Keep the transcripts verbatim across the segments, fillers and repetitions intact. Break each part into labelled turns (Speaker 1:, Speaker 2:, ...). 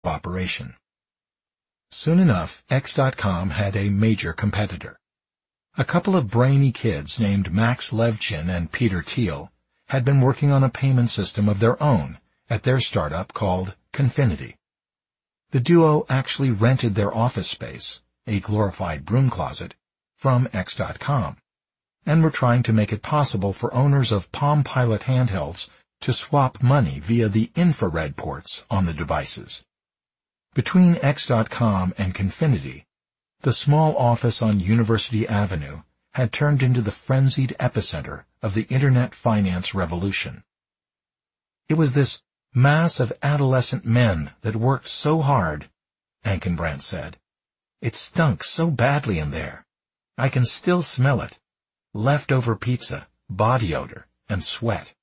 Speaker 1: operation. Soon enough, X dot com had a major competitor. A couple of brainy kids named Max Levchin and Peter Thiel had been working on a payment system of their own at their startup called Confinity. The duo actually rented their office space, a glorified broom closet, from X dot com, and were trying to make it possible for owners of Palm Pilot handhelds to swap money via the infrared ports on the devices. Between X dot com and Confinity, the small office on University Avenue had turned into the frenzied epicenter of the Internet finance revolution. It was this mass of adolescent men that worked so hard, Ankenbrandt said. It stunk so badly in there. I can still smell it. Leftover pizza, body odor, and sweat.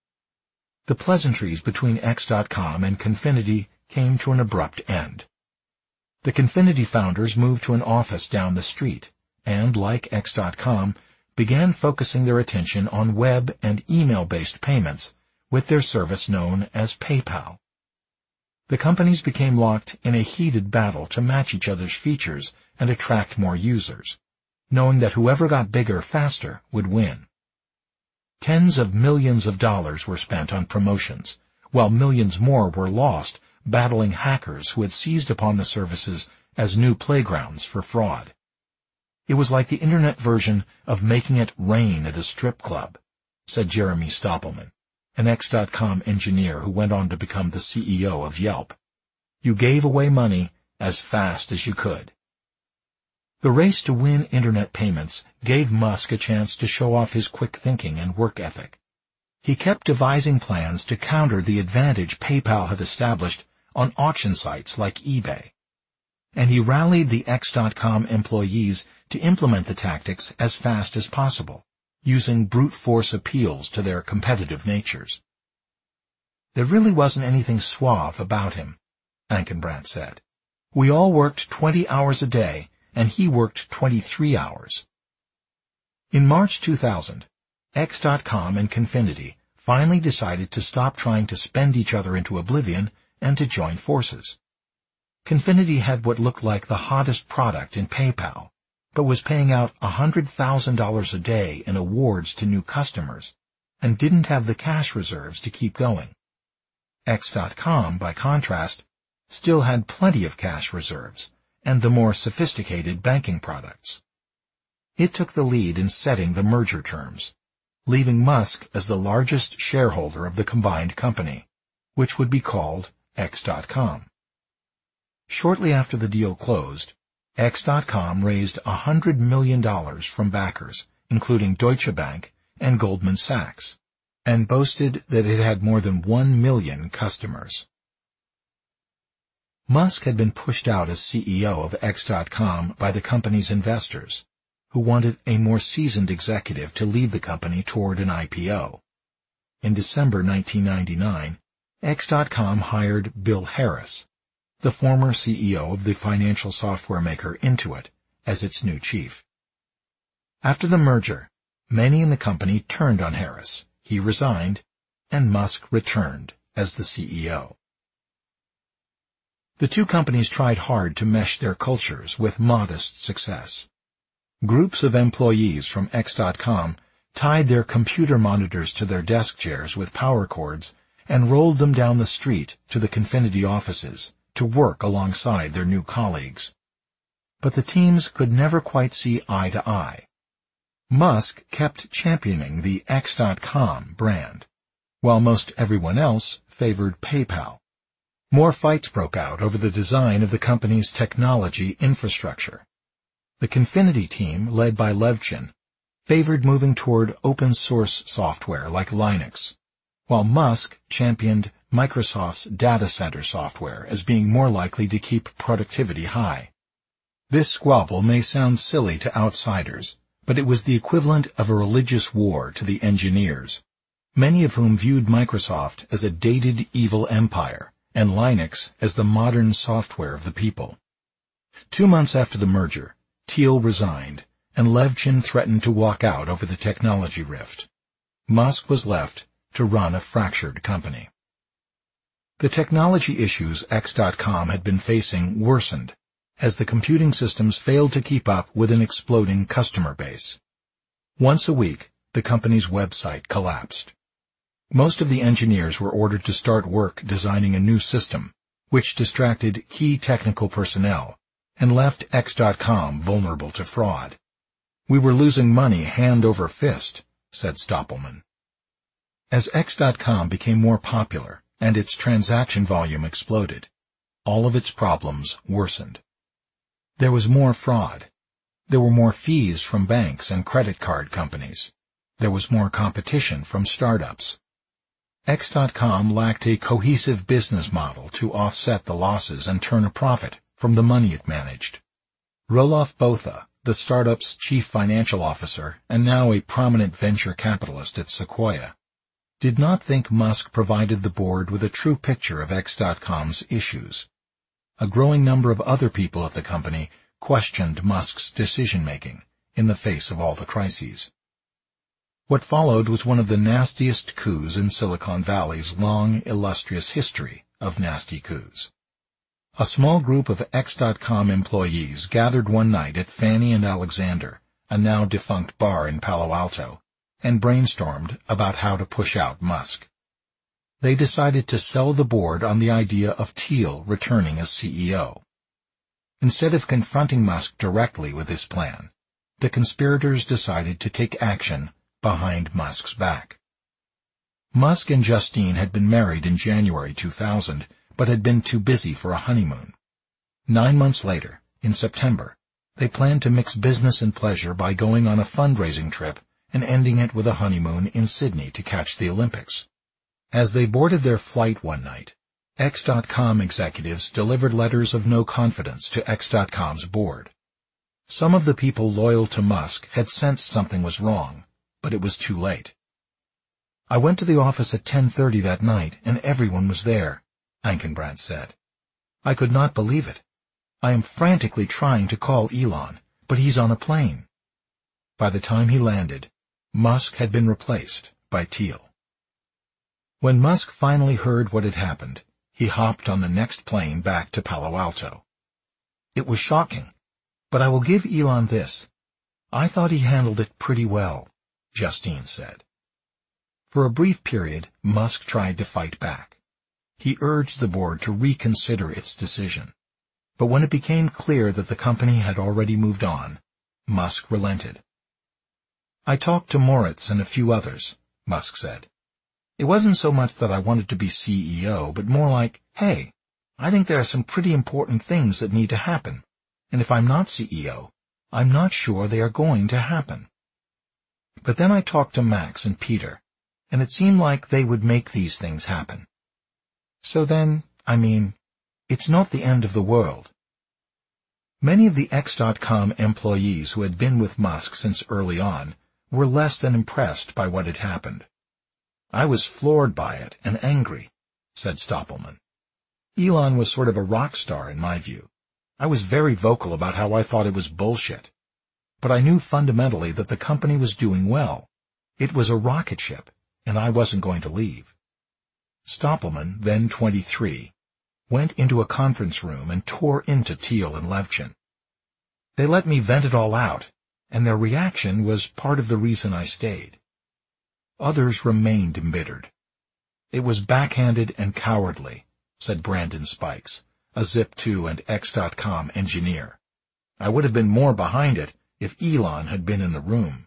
Speaker 1: The pleasantries between X dot com and Confinity came to an abrupt end. The Confinity founders moved to an office down the street, and, like X dot com, began focusing their attention on web and email-based payments with their service known as PayPal. The companies became locked in a heated battle to match each other's features and attract more users, knowing that whoever got bigger faster would win. Tens of millions of dollars were spent on promotions, while millions more were lost battling hackers who had seized upon the services as new playgrounds for fraud. It was like the Internet version of making it rain at a strip club, said Jeremy Stoppelman, an X dot com engineer who went on to become the C E O of Yelp. You gave away money as fast as you could. The race to win Internet payments gave Musk a chance to show off his quick thinking and work ethic. He kept devising plans to counter the advantage PayPal had established on auction sites like eBay. And he rallied the X dot com employees to implement the tactics as fast as possible, using brute force appeals to their competitive natures. There really wasn't anything suave about him, Ankenbrandt said. We all worked twenty hours a day, and he worked twenty-three hours. In March two thousand, X dot com and Confinity finally decided to stop trying to spend each other into oblivion and to join forces. Confinity had what looked like the hottest product in PayPal, but was paying out one hundred thousand dollars a day in awards to new customers, and didn't have the cash reserves to keep going. X dot com, by contrast, still had plenty of cash reserves and the more sophisticated banking products. It took the lead in setting the merger terms, leaving Musk as the largest shareholder of the combined company, which would be called X dot com. Shortly after the deal closed, X dot com raised one hundred million dollars from backers, including Deutsche Bank and Goldman Sachs, and boasted that it had more than one million customers. Musk had been pushed out as C E O of X dot com by the company's investors, who wanted a more seasoned executive to lead the company toward an I P O. In December nineteen ninety-nine, X dot com hired Bill Harris, the former C E O of the financial software maker Intuit, as its new chief. After the merger, many in the company turned on Harris. He resigned, and Musk returned as the C E O. The two companies tried hard to mesh their cultures with modest success. Groups of employees from X dot com tied their computer monitors to their desk chairs with power cords and rolled them down the street to the Confinity offices to work alongside their new colleagues. But the teams could never quite see eye to eye. Musk kept championing the X dot com brand, while most everyone else favored PayPal. More fights broke out over the design of the company's technology infrastructure. The Confinity team, led by Levchin, favored moving toward open-source software like Linux, while Musk championed Microsoft's data center software as being more likely to keep productivity high. This squabble may sound silly to outsiders, but it was the equivalent of a religious war to the engineers, many of whom viewed Microsoft as a dated evil empire and Linux as the modern software of the people. Two months after the merger, Thiel resigned, and Levchin threatened to walk out over the technology rift. Musk was left to run a fractured company. The technology issues X dot com had been facing worsened as the computing systems failed to keep up with an exploding customer base. Once a week, the company's website collapsed. Most of the engineers were ordered to start work designing a new system, which distracted key technical personnel and left X dot com vulnerable to fraud. "We were losing money hand over fist," said Stoppelman. As X dot com became more popular and its transaction volume exploded, all of its problems worsened. There was more fraud. There were more fees from banks and credit card companies. There was more competition from startups. X dot com lacked a cohesive business model to offset the losses and turn a profit from the money it managed. Roelof Botha, the startup's chief financial officer and now a prominent venture capitalist at Sequoia, did not think Musk provided the board with a true picture of X dot com's issues. A growing number of other people at the company questioned Musk's decision-making in the face of all the crises. What followed was one of the nastiest coups in Silicon Valley's long, illustrious history of nasty coups. A small group of X dot com employees gathered one night at Fannie and Alexander, a now defunct bar in Palo Alto, and brainstormed about how to push out Musk. They decided to sell the board on the idea of Thiel returning as C E O. Instead of confronting Musk directly with his plan, the conspirators decided to take action behind Musk's back. Musk and Justine had been married in January two thousand, but had been too busy for a honeymoon. Nine months later, in September, they planned to mix business and pleasure by going on a fundraising trip and ending it with a honeymoon in Sydney to catch the Olympics. As they boarded their flight one night, X dot com executives delivered letters of no confidence to X dot com's board. Some of the people loyal to Musk had sensed something was wrong, but it was too late. "I went to the office at ten thirty that night, and everyone was there," Ankenbrandt said. "I could not believe it. I am frantically trying to call Elon, but he's on a plane." By the time he landed, Musk had been replaced by Thiel. When Musk finally heard what had happened, he hopped on the next plane back to Palo Alto. "It was shocking, but I will give Elon this. I thought he handled it pretty well," Justine said. For a brief period, Musk tried to fight back. He urged the board to reconsider its decision. But when it became clear that the company had already moved on, Musk relented. "I talked to Moritz and a few others," Musk said. "It wasn't so much that I wanted to be C E O, but more like, hey, I think there are some pretty important things that need to happen, and if I'm not C E O, I'm not sure they are going to happen. But then I talked to Max and Peter, and it seemed like they would make these things happen. So then, I mean, it's not the end of the world." Many of the X dot com employees who had been with Musk since early on were less than impressed by what had happened. "I was floored by it and angry," said Stoppelman. "Elon was sort of a rock star in my view. I was very vocal about how I thought it was bullshit. But I knew fundamentally that the company was doing well. It was a rocket ship, and I wasn't going to leave." Stoppelman, then twenty-three, went into a conference room and tore into Thiel and Levchin. "They let me vent it all out, and their reaction was part of the reason I stayed." Others remained embittered. "It was backhanded and cowardly," said Brandon Spikes, a Zip two and X dot com engineer. "I would have been more behind it if Elon had been in the room."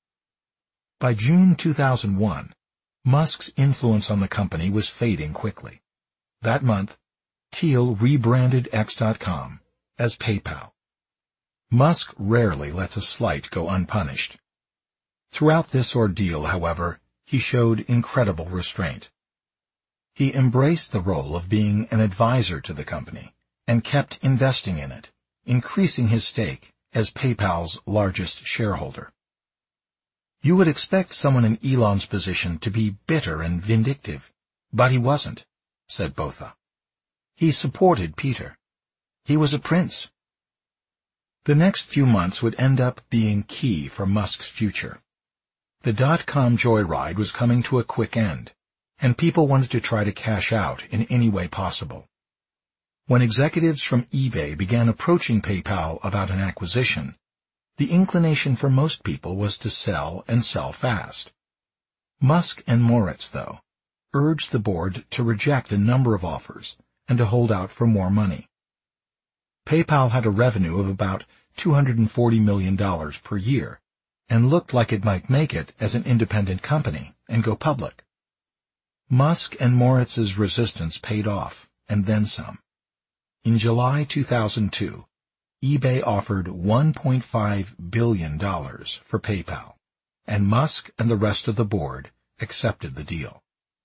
Speaker 1: By June two thousand one, Musk's influence on the company was fading quickly. That month, Thiel rebranded X dot com as PayPal. Musk rarely lets a slight go unpunished. Throughout this ordeal, however, he showed incredible restraint. He embraced the role of being an advisor to the company and kept investing in it, increasing his stake as PayPal's largest shareholder. You would expect someone in Elon's position to be bitter and vindictive, but he wasn't, said Botha. He supported Peter. He was a prince. The next few months would end up being key for Musk's future. The dot-com joyride was coming to a quick end, and people wanted to try to cash out in any way possible. When executives from eBay began approaching PayPal about an acquisition, the inclination for most people was to sell and sell fast. Musk and Moritz, though, urged the board to reject a number of offers and to hold out for more money. PayPal had a revenue of about two hundred forty million dollars per year and looked like it might make it as an independent company and go public. Musk and Moritz's resistance paid off, and then some. In July two thousand two, eBay offered one point five billion dollars for PayPal, and Musk and the rest of the board accepted the deal.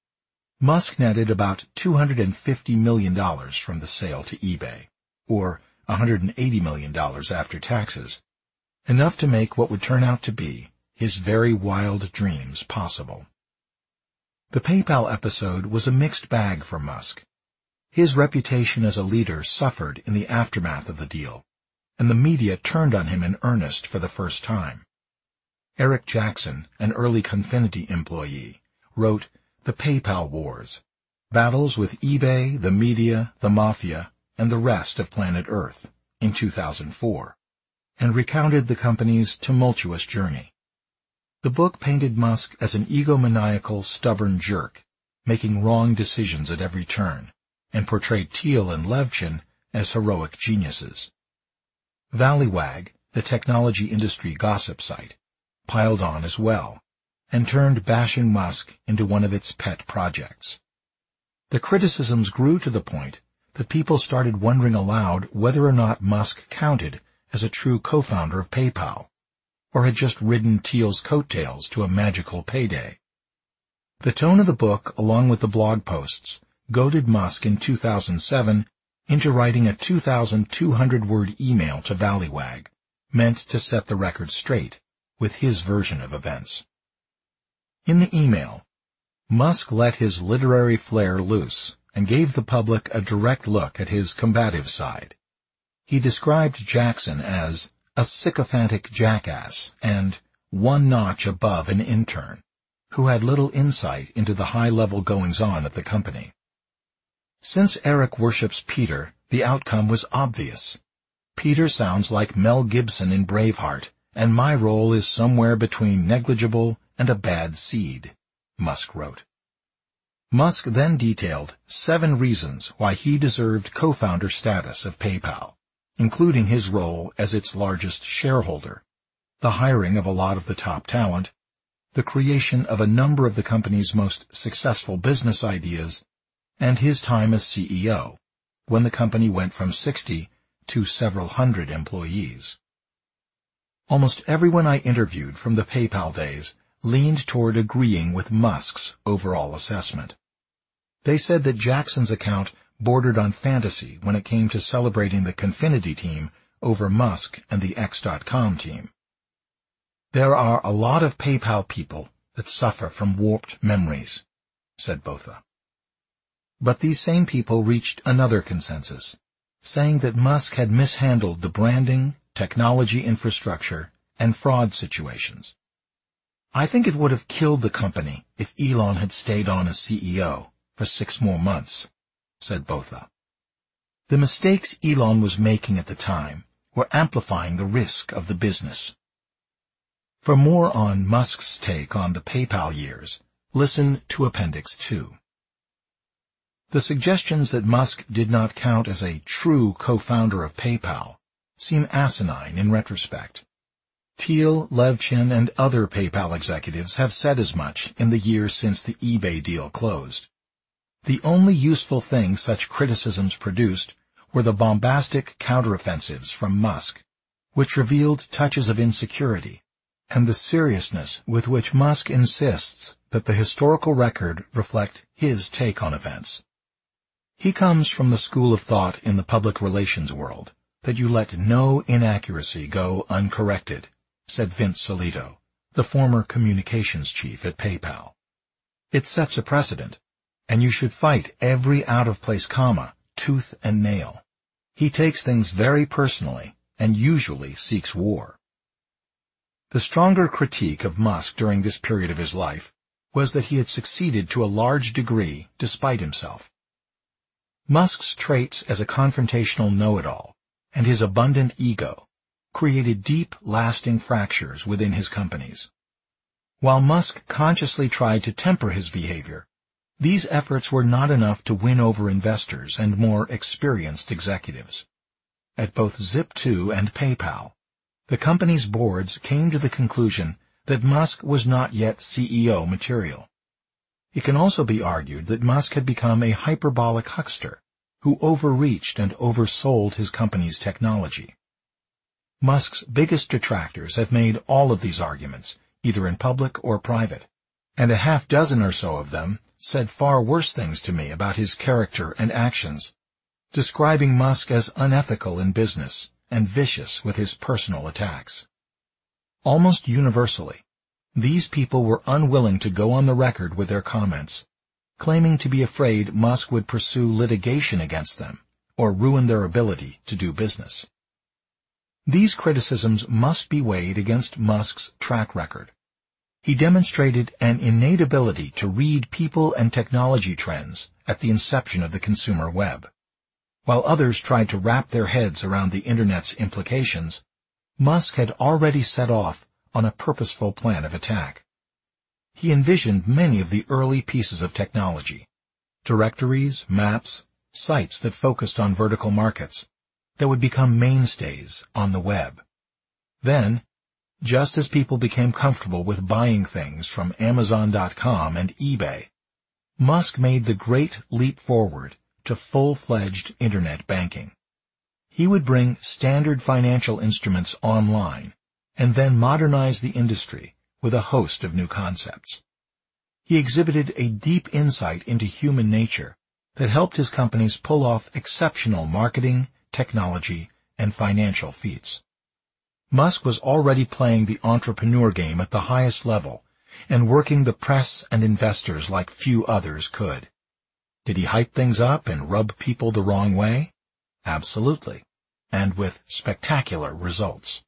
Speaker 1: Musk netted about two hundred fifty million dollars from the sale to eBay, or one hundred eighty million dollars after taxes, enough to make what would turn out to be his very wild dreams possible. The PayPal episode was a mixed bag for Musk. His reputation as a leader suffered in the aftermath of the deal, and the media turned on him in earnest for the first time. Eric Jackson, an early Confinity employee, wrote The PayPal Wars, Battles with eBay, the Media, the Mafia, and the Rest of Planet Earth, in two thousand four, and recounted the company's tumultuous journey. The book painted Musk as an egomaniacal, stubborn jerk, making wrong decisions at every turn, and portrayed Thiel and Levchin as heroic geniuses. Valleywag, the technology industry gossip site, piled on as well, and turned bashing Musk into one of its pet projects. The criticisms grew to the point that people started wondering aloud whether or not Musk counted as a true co-founder of PayPal, or had just ridden Thiel's coattails to a magical payday. The tone of the book, along with the blog posts, goaded Musk in two thousand seven into writing a two thousand two hundred word email to Valleywag, meant to set the record straight with his version of events. In the email, Musk let his literary flair loose and gave the public a direct look at his combative side. He described Jackson as a sycophantic jackass and one notch above an intern, who had little insight into the high-level goings-on at the company. Since Eric worships Peter, the outcome was obvious. Peter sounds like Mel Gibson in Braveheart, and my role is somewhere between negligible and a bad seed, Musk wrote. Musk then detailed seven reasons why he deserved co-founder status of PayPal, including his role as its largest shareholder, the hiring of a lot of the top talent, the creation of a number of the company's most successful business ideas, and his time as C E O, when the company went from sixty to several hundred employees. Almost everyone I interviewed from the PayPal days leaned toward agreeing with Musk's overall assessment. They said that Jackson's account bordered on fantasy when it came to celebrating the Confinity team over Musk and the X dot com team. There are a lot of PayPal people that suffer from warped memories, said Botha. But these same people reached another consensus, saying that Musk had mishandled the branding, technology infrastructure, and fraud situations. I think it would have killed the company if Elon had stayed on as C E O for six more months, said Botha. The mistakes Elon was making at the time were amplifying the risk of the business. For more on Musk's take on the PayPal years, listen to Appendix two. The suggestions that Musk did not count as a true co-founder of PayPal seem asinine in retrospect. Thiel, Levchin, and other PayPal executives have said as much in the years since the eBay deal closed. The only useful thing such criticisms produced were the bombastic counteroffensives from Musk, which revealed touches of insecurity, and the seriousness with which Musk insists that the historical record reflect his take on events. He comes from the school of thought in the public relations world that you let no inaccuracy go uncorrected, said Vince Solito, the former communications chief at PayPal. It sets a precedent, and you should fight every out-of-place comma, tooth and nail. He takes things very personally and usually seeks war. The stronger critique of Musk during this period of his life was that he had succeeded to a large degree despite himself. Musk's traits as a confrontational know-it-all and his abundant ego created deep, lasting fractures within his companies. While Musk consciously tried to temper his behavior, these efforts were not enough to win over investors and more experienced executives. At both Zip two and PayPal, the company's boards came to the conclusion that Musk was not yet C E O material. It can also be argued that Musk had become a hyperbolic huckster who overreached and oversold his company's technology. Musk's biggest detractors have made all of these arguments, either in public or private, and a half dozen or so of them said far worse things to me about his character and actions, describing Musk as unethical in business and vicious with his personal attacks. Almost universally, these people were unwilling to go on the record with their comments, claiming to be afraid Musk would pursue litigation against them or ruin their ability to do business. These criticisms must be weighed against Musk's track record. He demonstrated an innate ability to read people and technology trends at the inception of the consumer web. While others tried to wrap their heads around the Internet's implications, Musk had already set off on a purposeful plan of attack. He envisioned many of the early pieces of technology, directories, maps, sites that focused on vertical markets, that would become mainstays on the web. Then, just as people became comfortable with buying things from Amazon dot com and eBay, Musk made the great leap forward to full-fledged Internet banking. He would bring standard financial instruments online and then modernize the industry with a host of new concepts. He exhibited a deep insight into human nature that helped his companies pull off exceptional marketing, technology, and financial feats. Musk was already playing the entrepreneur game at the highest level and working the press and investors like few others could. Did he hype things up and rub people the wrong way? Absolutely, and with spectacular results.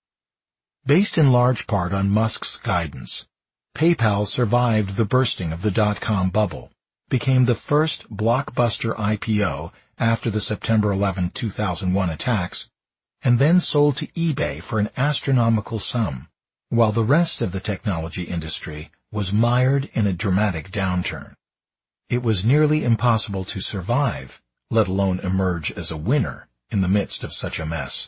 Speaker 1: Based in large part on Musk's guidance, PayPal survived the bursting of the dot-com bubble, became the first blockbuster I P O after the September eleventh, two thousand one attacks, and then sold to eBay for an astronomical sum, while the rest of the technology industry was mired in a dramatic downturn. It was nearly impossible to survive, let alone emerge as a winner, in the midst of such a mess.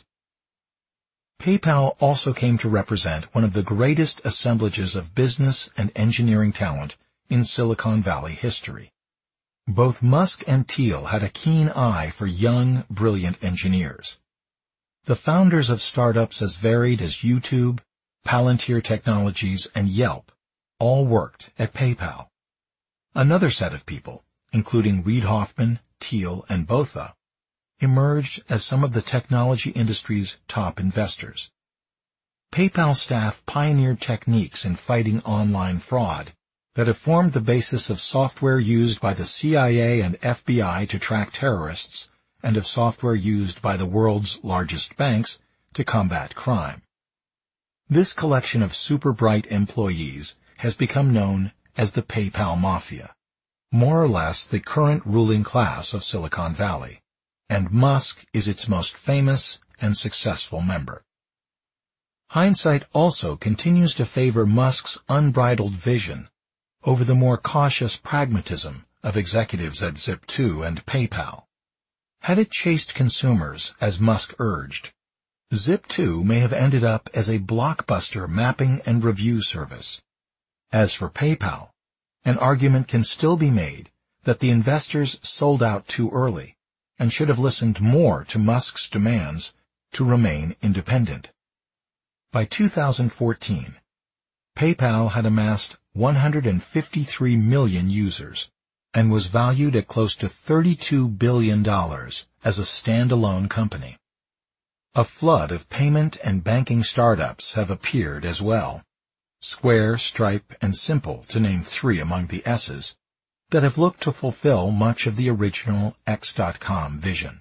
Speaker 1: PayPal also came to represent one of the greatest assemblages of business and engineering talent in Silicon Valley history. Both Musk and Thiel had a keen eye for young, brilliant engineers. The founders of startups as varied as YouTube, Palantir Technologies, and Yelp all worked at PayPal. Another set of people, including Reid Hoffman, Thiel, and Botha, emerged as some of the technology industry's top investors. PayPal staff pioneered techniques in fighting online fraud that have formed the basis of software used by the C I A and F B I to track terrorists and of software used by the world's largest banks to combat crime. This collection of super bright employees has become known as the PayPal Mafia, more or less the current ruling class of Silicon Valley, and Musk is its most famous and successful member. Hindsight also continues to favor Musk's unbridled vision over the more cautious pragmatism of executives at Zip two and PayPal. Had it chased consumers, as Musk urged, Zip two may have ended up as a blockbuster mapping and review service. As for PayPal, an argument can still be made that the investors sold out too early and should have listened more to Musk's demands to remain independent. By two thousand fourteen, PayPal had amassed one hundred fifty-three million users and was valued at close to thirty-two billion dollars as a standalone company. A flood of payment and banking startups have appeared as well, Square, Stripe, and Simple, to name three among the S's, that have looked to fulfill much of the original X dot com vision.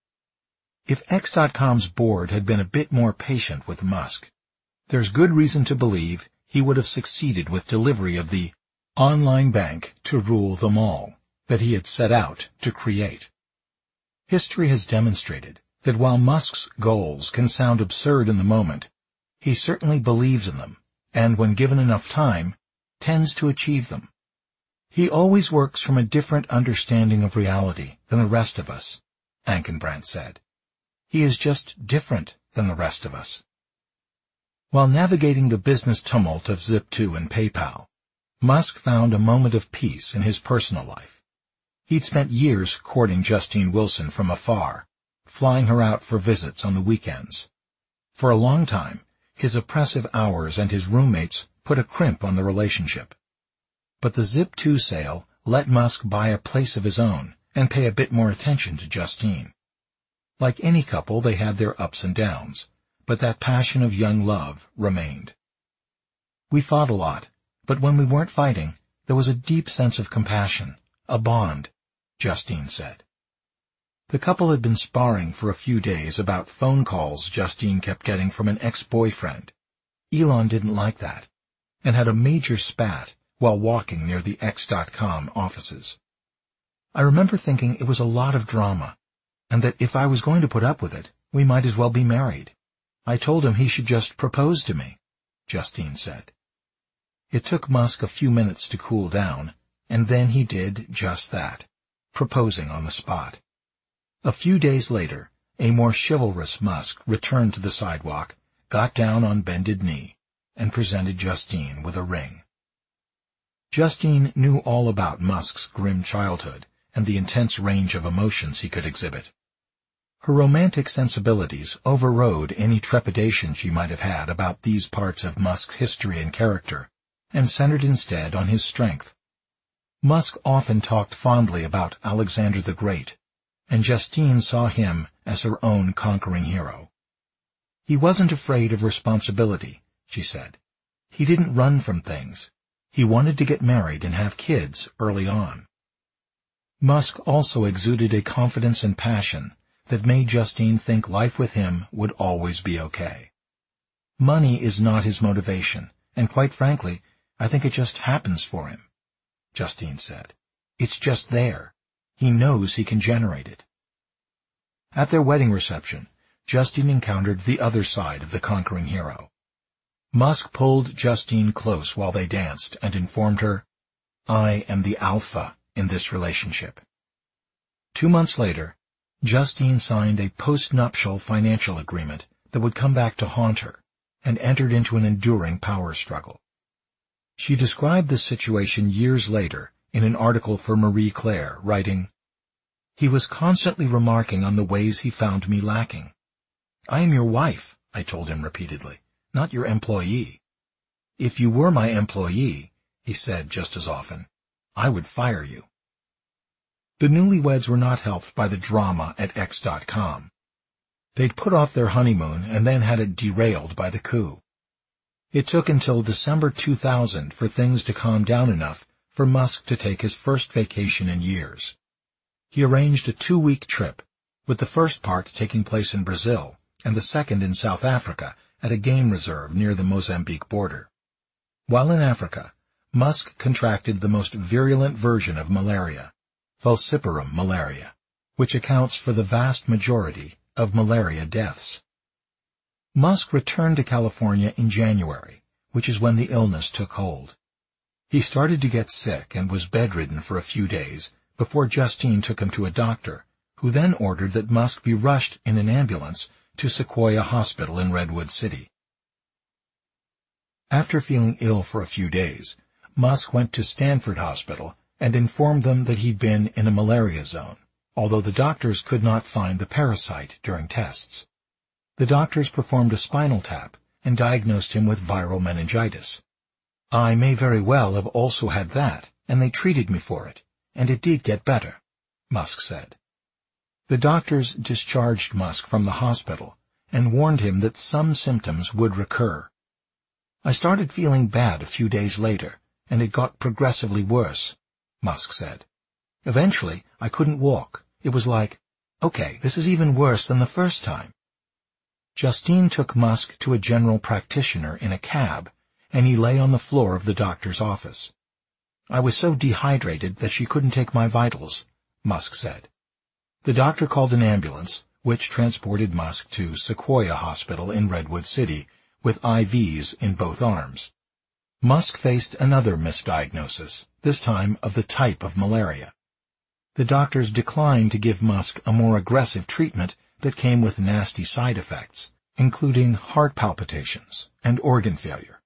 Speaker 1: If X dot com's board had been a bit more patient with Musk, there's good reason to believe he would have succeeded with delivery of the online bank to rule them all that he had set out to create. History has demonstrated that while Musk's goals can sound absurd in the moment, he certainly believes in them, and when given enough time, tends to achieve them. He always works from a different understanding of reality than the rest of us, Ankenbrandt said. He is just different than the rest of us. While navigating the business tumult of Zip two and PayPal, Musk found a moment of peace in his personal life. He'd spent years courting Justine Wilson from afar, flying her out for visits on the weekends. For a long time, his oppressive hours and his roommates put a crimp on the relationship. But the Zip two sale let Musk buy a place of his own and pay a bit more attention to Justine. Like any couple, they had their ups and downs, but that passion of young love remained. We fought a lot, but when we weren't fighting, there was a deep sense of compassion, a bond, Justine said. The couple had been sparring for a few days about phone calls Justine kept getting from an ex-boyfriend. Elon didn't like that, and had a major spat while walking near the X dot com offices. I remember thinking it was a lot of drama, and that if I was going to put up with it, we might as well be married. I told him he should just propose to me, Justine said. It took Musk a few minutes to cool down, and then he did just that, proposing on the spot. A few days later, a more chivalrous Musk returned to the sidewalk, got down on bended knee, and presented Justine with a ring. Justine knew all about Musk's grim childhood and the intense range of emotions he could exhibit. Her romantic sensibilities overrode any trepidation she might have had about these parts of Musk's history and character, and centered instead on his strength. Musk often talked fondly about Alexander the Great, and Justine saw him as her own conquering hero. He wasn't afraid of responsibility, she said. He didn't run from things. He wanted to get married and have kids early on. Musk also exuded a confidence and passion that made Justine think life with him would always be okay. Money is not his motivation, and quite frankly, I think it just happens for him, Justine said. It's just there. He knows he can generate it. At their wedding reception, Justine encountered the other side of the conquering hero. Musk pulled Justine close while they danced and informed her, "I am the alpha in this relationship." Two months later, Justine signed a post-nuptial financial agreement that would come back to haunt her, and entered into an enduring power struggle. She described this situation years later in an article for Marie Claire, writing, "He was constantly remarking on the ways he found me lacking. 'I am your wife,' I told him repeatedly, 'not your employee. If you were my employee,' he said just as often, 'I would fire you.'" The newlyweds were not helped by the drama at X dot com. They'd put off their honeymoon and then had it derailed by the coup. It took until December two thousand for things to calm down enough for Musk to take his first vacation in years. He arranged a two-week trip, with the first part taking place in Brazil and the second in South Africa at a game reserve near the Mozambique border. While in Africa, Musk contracted the most virulent version of malaria, falciparum malaria, which accounts for the vast majority of malaria deaths. Musk returned to California in January, which is when the illness took hold. He started to get sick and was bedridden for a few days before Justine took him to a doctor, who then ordered that Musk be rushed in an ambulance to Sequoia Hospital in Redwood City. After feeling ill for a few days, Musk went to Stanford Hospital and informed them that he'd been in a malaria zone, although the doctors could not find the parasite during tests. The doctors performed a spinal tap and diagnosed him with viral meningitis. "I may very well have also had that, and they treated me for it, and it did get better," Musk said. The doctors discharged Musk from the hospital and warned him that some symptoms would recur. "I started feeling bad a few days later, and it got progressively worse," Musk said. "Eventually, I couldn't walk. It was like, okay, this is even worse than the first time." Justine took Musk to a general practitioner in a cab, and he lay on the floor of the doctor's office. I was so dehydrated that she couldn't take my vitals, Musk said. The doctor called an ambulance, which transported Musk to Sequoia Hospital in Redwood City, with I Vs in both arms. Musk faced another misdiagnosis, this time of the type of malaria. The doctors declined to give Musk a more aggressive treatment that came with nasty side effects, including heart palpitations and organ failure.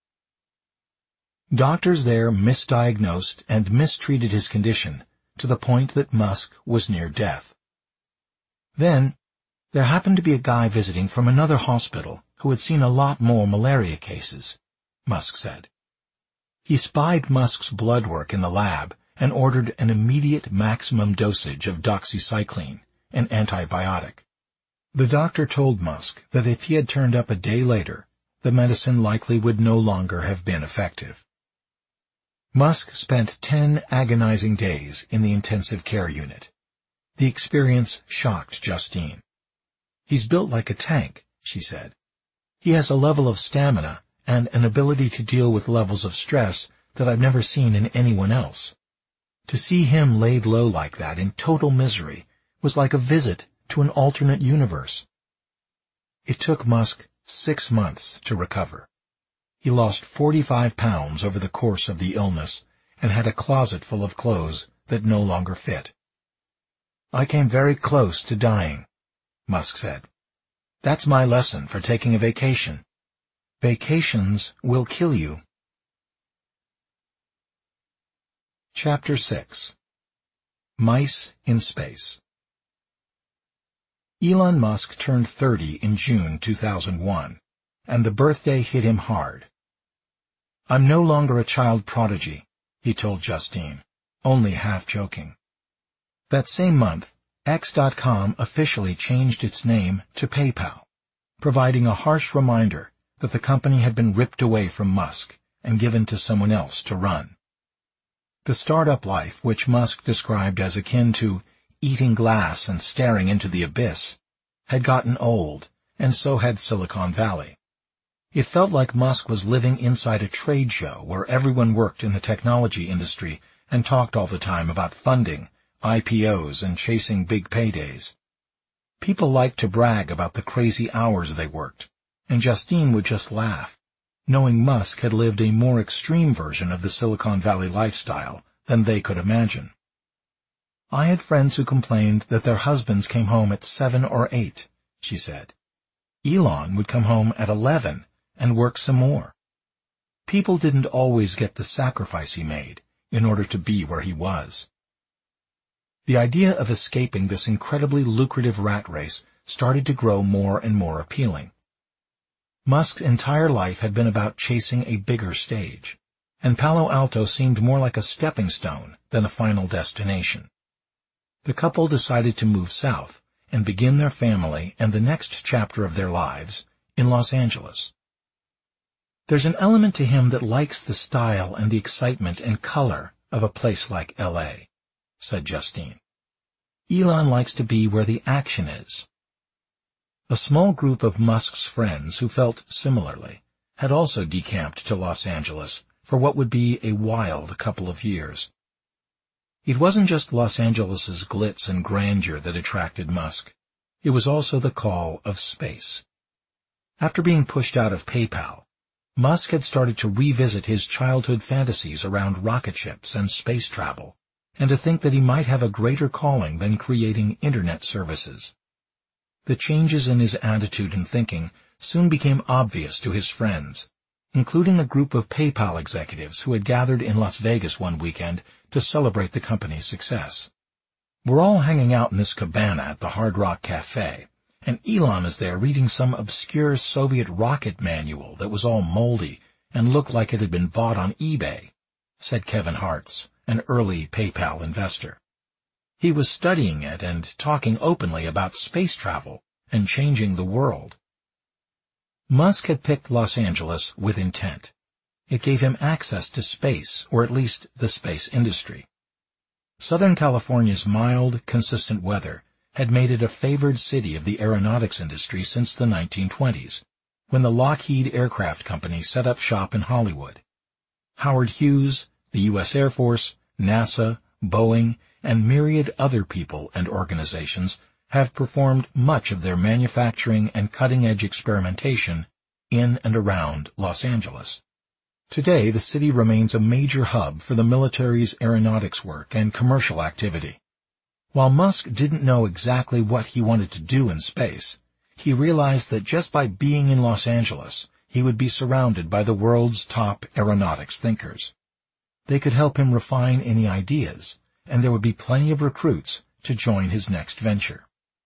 Speaker 1: Doctors there misdiagnosed and mistreated his condition to the point that Musk was near death. Then, there happened to be a guy visiting from another hospital who had seen a lot more malaria cases, Musk said. He spied Musk's blood work in the lab and ordered an immediate maximum dosage of doxycycline, an antibiotic. The doctor told Musk that if he had turned up a day later, the medicine likely would no longer have been effective. Musk spent ten agonizing days in the intensive care unit. The experience shocked Justine. He's built like a tank, she said. He has a level of stamina and an ability to deal with levels of stress that I've never seen in anyone else. To see him laid low like that in total misery was like a visit to an alternate universe. It took Musk six months to recover. He lost forty-five pounds over the course of the illness and had a closet full of clothes that no longer fit. I came very close to dying, Musk said. That's my lesson for taking a vacation. Vacations will kill you. Chapter six. Mice in Space. Elon Musk turned thirty in June two thousand one, and the birthday hit him hard. I'm no longer a child prodigy, he told Justine, only half joking. That same month, X dot com officially changed its name to PayPal, providing a harsh reminder that the company had been ripped away from Musk and given to someone else to run. The startup life, which Musk described as akin to eating glass and staring into the abyss, had gotten old, and so had Silicon Valley. It felt like Musk was living inside a trade show where everyone worked in the technology industry and talked all the time about funding, I P Os, and chasing big paydays. People liked to brag about the crazy hours they worked, and Justine would just laugh, knowing Musk had lived a more extreme version of the Silicon Valley lifestyle than they could imagine. I had friends who complained that their husbands came home at seven or eight, she said. Elon would come home at eleven and work some more. People didn't always get the sacrifice he made in order to be where he was. The idea of escaping this incredibly lucrative rat race started to grow more and more appealing. Musk's entire life had been about chasing a bigger stage, and Palo Alto seemed more like a stepping stone than a final destination. The couple decided to move south and begin their family and the next chapter of their lives in Los Angeles. There's an element to him that likes the style and the excitement and color of a place like L A, said Justine. Elon likes to be where the action is. A small group of Musk's friends who felt similarly had also decamped to Los Angeles for what would be a wild couple of years. It wasn't just Los Angeles's glitz and grandeur that attracted Musk. It was also the call of space. After being pushed out of PayPal, Musk had started to revisit his childhood fantasies around rocket ships and space travel, and to think that he might have a greater calling than creating internet services. The changes in his attitude and thinking soon became obvious to his friends, including a group of PayPal executives who had gathered in Las Vegas one weekend to celebrate the company's success. We're all hanging out in this cabana at the Hard Rock Cafe, and Elon is there reading some obscure Soviet rocket manual that was all moldy and looked like it had been bought on eBay, said Kevin Hartz, an early PayPal investor. He was studying it and talking openly about space travel and changing the world. Musk had picked Los Angeles with intent. It gave him access to space, or at least the space industry. Southern California's mild, consistent weather had made it a favored city of the aeronautics industry since the nineteen twenties, when the Lockheed Aircraft Company set up shop in Hollywood. Howard Hughes, The U S Air Force, NASA, Boeing, and myriad other people and organizations have performed much of their manufacturing and cutting-edge experimentation in and around Los Angeles. Today, the city remains a major hub for the military's aeronautics work and commercial activity. While Musk didn't know exactly what he wanted to do in space, he realized that just by being in Los Angeles, he would be surrounded by the world's top aeronautics thinkers. They could help him refine any ideas, and there would be plenty of recruits to join his next venture.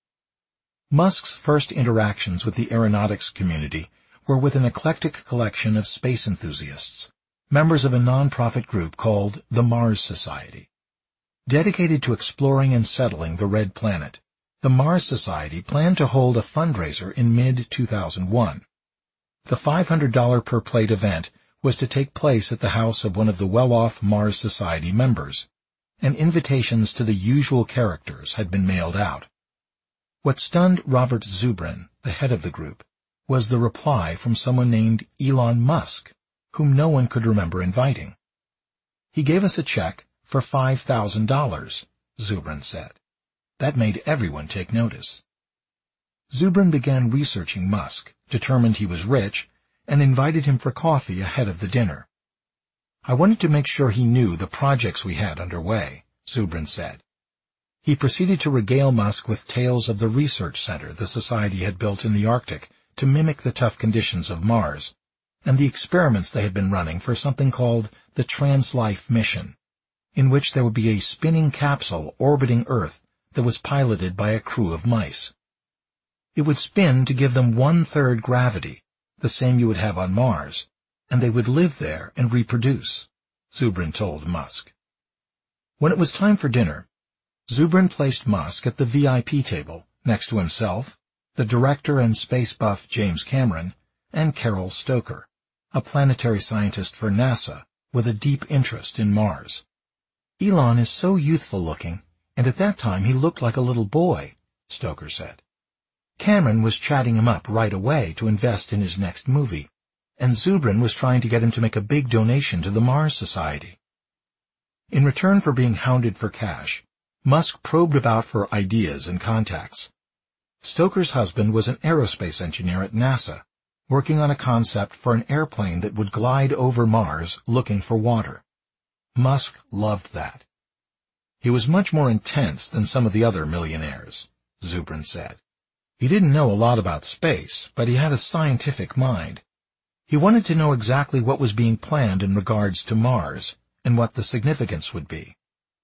Speaker 1: Musk's first interactions with the aeronautics community were with an eclectic collection of space enthusiasts, members of a non-profit group called the Mars Society. Dedicated to exploring and settling the Red Planet, the Mars Society planned to hold a fundraiser in mid two thousand one. The five hundred dollars per plate event was to take place at the house of one of the well-off Mars Society members, and invitations to the usual characters had been mailed out. What stunned Robert Zubrin, the head of the group, was the reply from someone named Elon Musk, whom no one could remember inviting. "He gave us a check for five thousand dollars, Zubrin said. That made everyone take notice. Zubrin began researching Musk, determined he was rich, and invited him for coffee ahead of the dinner. "I wanted to make sure he knew the projects we had underway," Zubrin said. He proceeded to regale Musk with tales of the research center the Society had built in the Arctic to mimic the tough conditions of Mars, and the experiments they had been running for something called the Trans-Life mission, in which there would be a spinning capsule orbiting Earth that was piloted by a crew of mice. It would spin to give them one-third gravity, the same you would have on Mars, and they would live there and reproduce, Zubrin told Musk. When it was time for dinner, Zubrin placed Musk at the V I P table next to himself, the director and space buff James Cameron, and Carol Stoker, a planetary scientist for NASA with a deep interest in Mars. "Elon is so youthful-looking, and at that time he looked like a little boy," Stoker said. Cameron was chatting him up right away to invest in his next movie, and Zubrin was trying to get him to make a big donation to the Mars Society. In return for being hounded for cash, Musk probed about for ideas and contacts. Stoker's husband was an aerospace engineer at NASA, working on a concept for an airplane that would glide over Mars looking for water. Musk loved that. He was much more intense than some of the other millionaires, Zubrin said. He didn't know a lot about space, but he had a scientific mind. He wanted to know exactly what was being planned in regards to Mars and what the significance would be.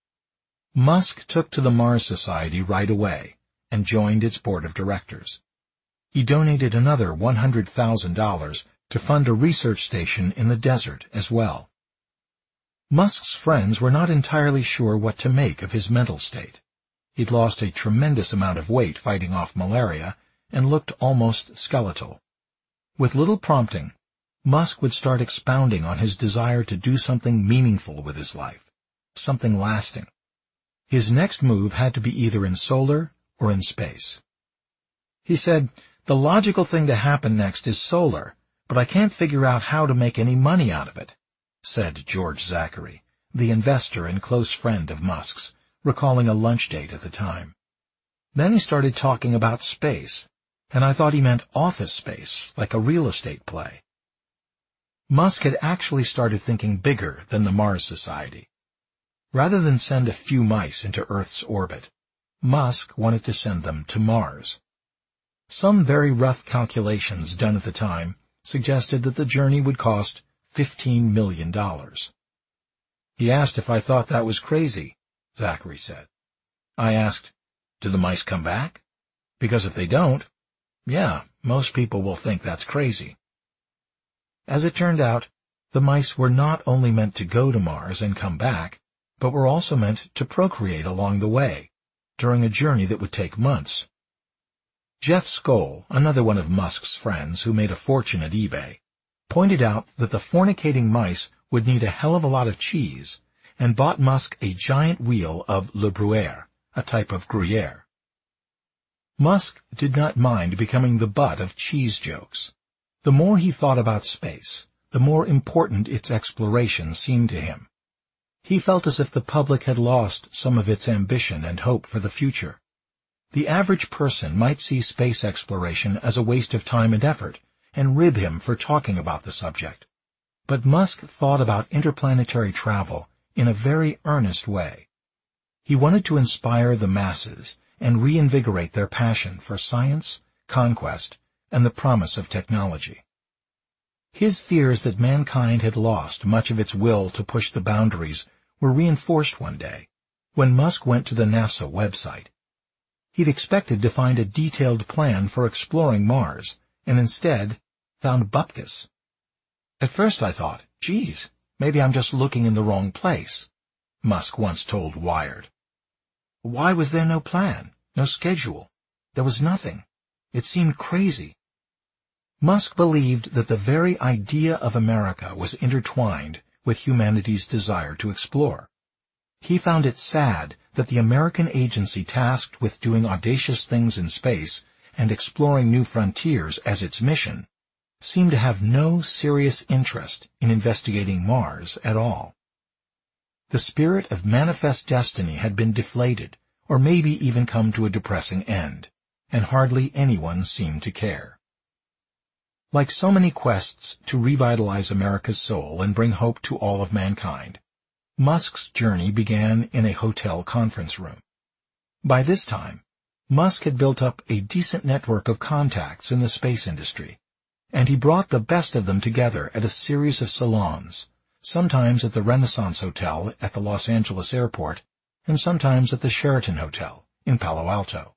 Speaker 1: Musk took to the Mars Society right away and joined its board of directors. He donated another one hundred thousand dollars to fund a research station in the desert as well. Musk's friends were not entirely sure what to make of his mental state. He'd lost a tremendous amount of weight fighting off malaria and looked almost skeletal. With little prompting, Musk would start expounding on his desire to do something meaningful with his life, something lasting. His next move had to be either in solar or in space. He said, "The logical thing to happen next is solar, but I can't figure out how to make any money out of it," said George Zachary, the investor and close friend of Musk's, recalling a lunch date at the time. Then he started talking about space, and I thought he meant office space, like a real estate play. Musk had actually started thinking bigger than the Mars Society. Rather than send a few mice into Earth's orbit, Musk wanted to send them to Mars. Some very rough calculations done at the time suggested that the journey would cost fifteen million dollars. He asked if I thought that was crazy, Zachary said. I asked, "Do the mice come back? Because if they don't, yeah, most people will think that's crazy." As it turned out, the mice were not only meant to go to Mars and come back, but were also meant to procreate along the way, during a journey that would take months. Jeff Skoll, another one of Musk's friends who made a fortune at eBay, pointed out that the fornicating mice would need a hell of a lot of cheese, and bought Musk a giant wheel of Le Gruyere, a type of Gruyere. Musk did not mind becoming the butt of cheese jokes. The more he thought about space, the more important its exploration seemed to him. He felt as if the public had lost some of its ambition and hope for the future. The average person might see space exploration as a waste of time and effort, and rib him for talking about the subject. But Musk thought about interplanetary travel in a very earnest way. He wanted to inspire the masses and reinvigorate their passion for science, conquest, and the promise of technology. His fears that mankind had lost much of its will to push the boundaries were reinforced one day when Musk went to the NASA website. He'd expected to find a detailed plan for exploring Mars, and instead found bupkis. At first I thought, geez, maybe I'm just looking in the wrong place, Musk once told Wired. Why was there no plan, no schedule? There was nothing. It seemed crazy. Musk believed that the very idea of America was intertwined with humanity's desire to explore. He found it sad that the American agency tasked with doing audacious things in space and exploring new frontiers as its mission seemed to have no serious interest in investigating Mars at all. The spirit of manifest destiny had been deflated, or maybe even come to a depressing end, and hardly anyone seemed to care. Like so many quests to revitalize America's soul and bring hope to all of mankind, Musk's journey began in a hotel conference room. By this time, Musk had built up a decent network of contacts in the space industry, and he brought the best of them together at a series of salons, sometimes at the Renaissance Hotel at the Los Angeles airport, and sometimes at the Sheraton Hotel in Palo Alto.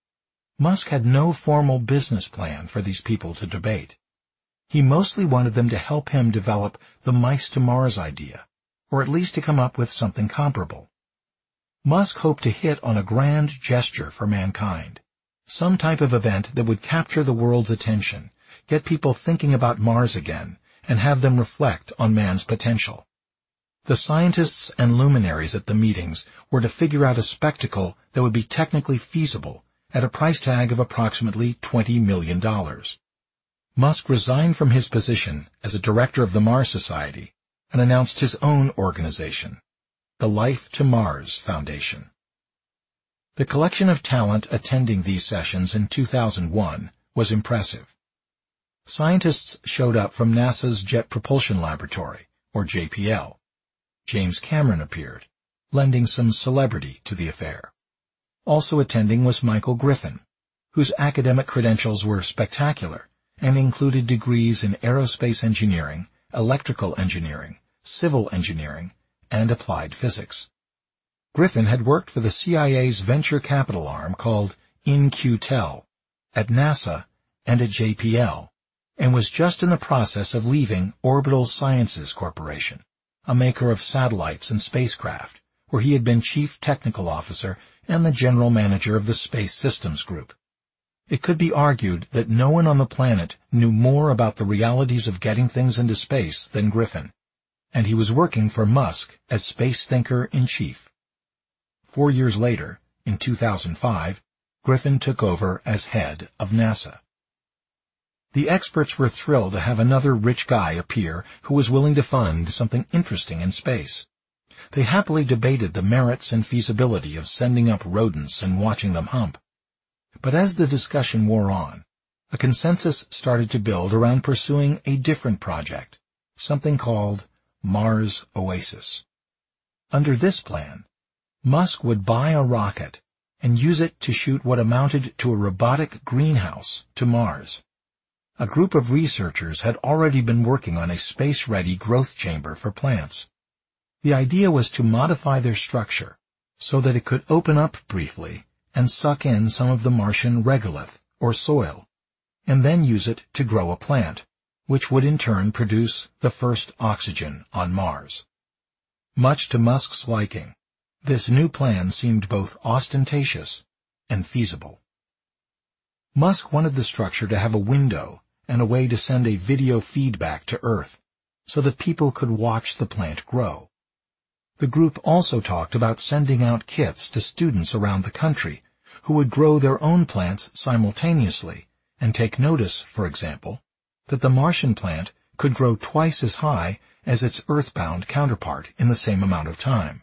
Speaker 1: Musk had no formal business plan for these people to debate. He mostly wanted them to help him develop the Mice to Mars idea, or at least to come up with something comparable. Musk hoped to hit on a grand gesture for mankind, some type of event that would capture the world's attention, get people thinking about Mars again, and have them reflect on man's potential. The scientists and luminaries at the meetings were to figure out a spectacle that would be technically feasible at a price tag of approximately twenty million dollars. Musk resigned from his position as a director of the Mars Society and announced his own organization, the Life to Mars Foundation. The collection of talent attending these sessions in two thousand one was impressive. Scientists showed up from NASA's Jet Propulsion Laboratory, or J P L. James Cameron appeared, lending some celebrity to the affair. Also attending was Michael Griffin, whose academic credentials were spectacular and included degrees in aerospace engineering, electrical engineering, civil engineering, and applied physics. Griffin had worked for the C I A's venture capital arm called In-Q-Tel, at NASA and at J P L, and was just in the process of leaving Orbital Sciences Corporation, a maker of satellites and spacecraft, where he had been chief technical officer and the general manager of the Space Systems Group. It could be argued that no one on the planet knew more about the realities of getting things into space than Griffin, and he was working for Musk as space thinker-in-chief. Four years later, in two thousand five, Griffin took over as head of NASA. The experts were thrilled to have another rich guy appear who was willing to fund something interesting in space. They happily debated the merits and feasibility of sending up rodents and watching them hump. But as the discussion wore on, a consensus started to build around pursuing a different project, something called Mars Oasis. Under this plan, Musk would buy a rocket and use it to shoot what amounted to a robotic greenhouse to Mars. A group of researchers had already been working on a space-ready growth chamber for plants. The idea was to modify their structure so that it could open up briefly and suck in some of the Martian regolith, or soil, and then use it to grow a plant, which would in turn produce the first oxygen on Mars. Much to Musk's liking, this new plan seemed both ostentatious and feasible. Musk wanted the structure to have a window and a way to send a video feedback to Earth so that people could watch the plant grow. The group also talked about sending out kits to students around the country who would grow their own plants simultaneously and take notice, for example, that the Martian plant could grow twice as high as its earthbound counterpart in the same amount of time.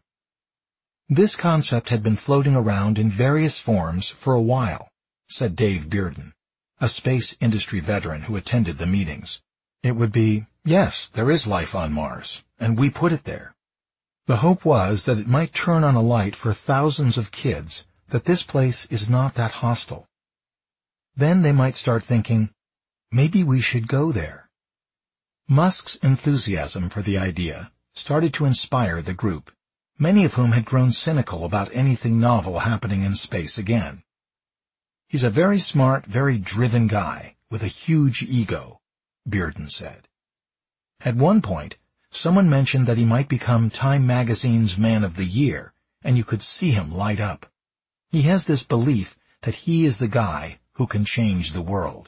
Speaker 1: This concept had been floating around in various forms for a while, said Dave Bearden, a space industry veteran who attended the meetings. It would be, yes, there is life on Mars, and we put it there. The hope was that it might turn on a light for thousands of kids that this place is not that hostile. Then they might start thinking, maybe we should go there. Musk's enthusiasm for the idea started to inspire the group, many of whom had grown cynical about anything novel happening in space again. He's a very smart, very driven guy with a huge ego, Bearden said. At one point, someone mentioned that he might become Time magazine's Man of the Year, and you could see him light up. He has this belief that he is the guy who can change the world.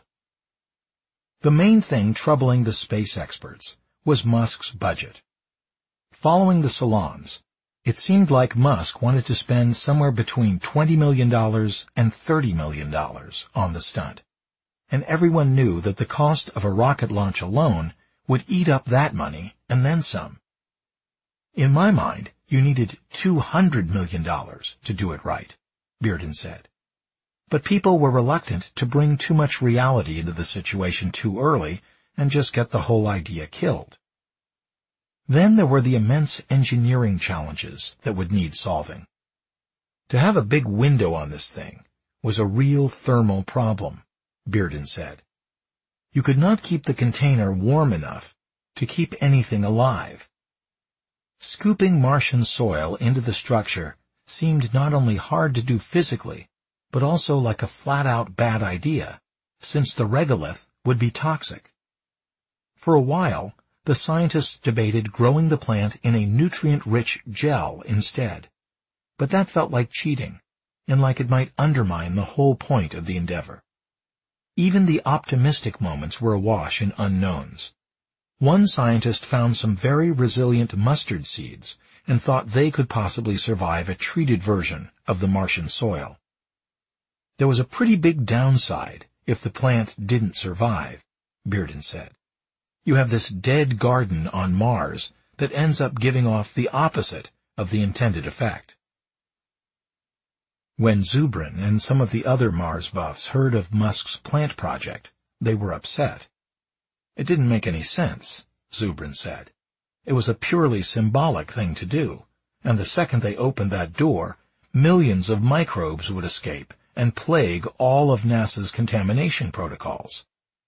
Speaker 1: The main thing troubling the space experts was Musk's budget. Following the salons, it seemed like Musk wanted to spend somewhere between twenty million dollars and thirty million dollars on the stunt, and everyone knew that the cost of a rocket launch alone would eat up that money and then some. In my mind, you needed two hundred million dollars to do it right, Bearden said. But people were reluctant to bring too much reality into the situation too early and just get the whole idea killed. Then there were the immense engineering challenges that would need solving. To have a big window on this thing was a real thermal problem, Bearden said. You could not keep the container warm enough to keep anything alive. Scooping Martian soil into the structure seemed not only hard to do physically, but also like a flat-out bad idea, since the regolith would be toxic. For a while, the scientists debated growing the plant in a nutrient-rich gel instead, but that felt like cheating, and like it might undermine the whole point of the endeavor. Even the optimistic moments were awash in unknowns. One scientist found some very resilient mustard seeds and thought they could possibly survive a treated version of the Martian soil. There was a pretty big downside if the plant didn't survive, Bearden said. You have this dead garden on Mars that ends up giving off the opposite of the intended effect. When Zubrin and some of the other Mars buffs heard of Musk's plant project, they were upset. It didn't make any sense, Zubrin said. It was a purely symbolic thing to do, and the second they opened that door, millions of microbes would escape and plague all of NASA's contamination protocols.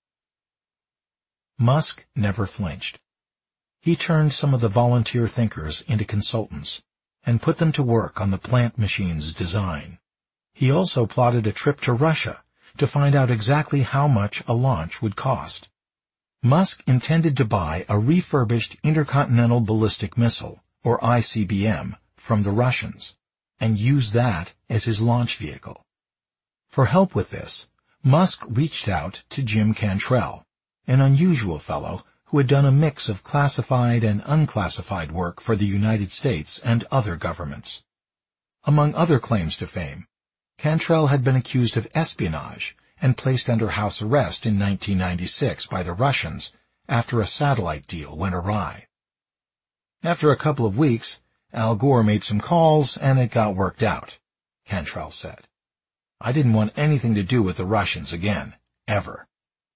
Speaker 1: Musk never flinched. He turned some of the volunteer thinkers into consultants and put them to work on the plant machine's design. He also plotted a trip to Russia to find out exactly how much a launch would cost. Musk intended to buy a refurbished Intercontinental Ballistic Missile, or I C B M, from the Russians, and use that as his launch vehicle. For help with this, Musk reached out to Jim Cantrell, an unusual fellow who had done a mix of classified and unclassified work for the United States and other governments. Among other claims to fame, Cantrell had been accused of espionage and placed under house arrest in nineteen ninety-six by the Russians after a satellite deal went awry. After a couple of weeks, Al Gore made some calls and it got worked out, Cantrell said. I didn't want anything to do with the Russians again, ever.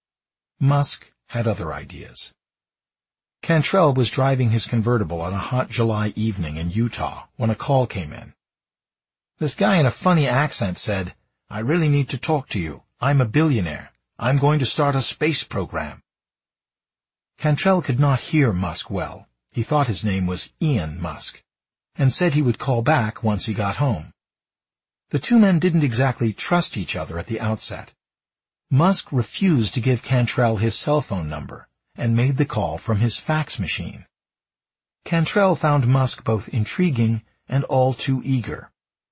Speaker 1: Musk had other ideas. Cantrell was driving his convertible on a hot July evening in Utah when a call came in. This guy in a funny accent said, I really need to talk to you. I'm a billionaire. I'm going to start a space program. Cantrell could not hear Musk well. He thought his name was Ian Musk, and said he would call back once he got home. The two men didn't exactly trust each other at the outset. Musk refused to give Cantrell his cell phone number and made the call from his fax machine. Cantrell found Musk both intriguing and all too eager.